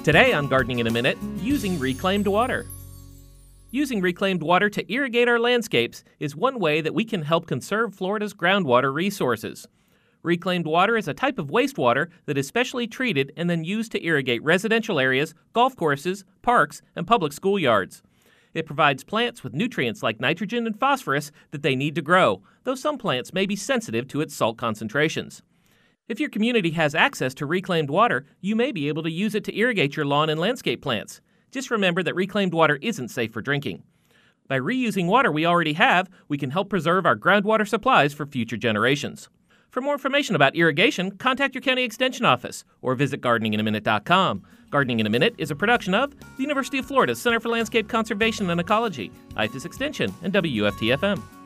Today on Gardening in a Minute, using reclaimed water. Using reclaimed water to irrigate our landscapes is one way that we can help conserve Florida's groundwater resources. Reclaimed water is a type of wastewater that is specially treated and then used to irrigate residential areas, golf courses, parks, and public schoolyards. It provides plants with nutrients like nitrogen and phosphorus that they need to grow, though some plants may be sensitive to its salt concentrations. If your community has access to reclaimed water, you may be able to use it to irrigate your lawn and landscape plants. Just remember that reclaimed water isn't safe for drinking. By reusing water we already have, we can help preserve our groundwater supplies for future generations. For more information about irrigation, contact your county extension office or visit gardeninginAminute.com. Gardening in a Minute is a production of the University of Florida's Center for Landscape Conservation and Ecology, IFAS Extension, and WFT-FM.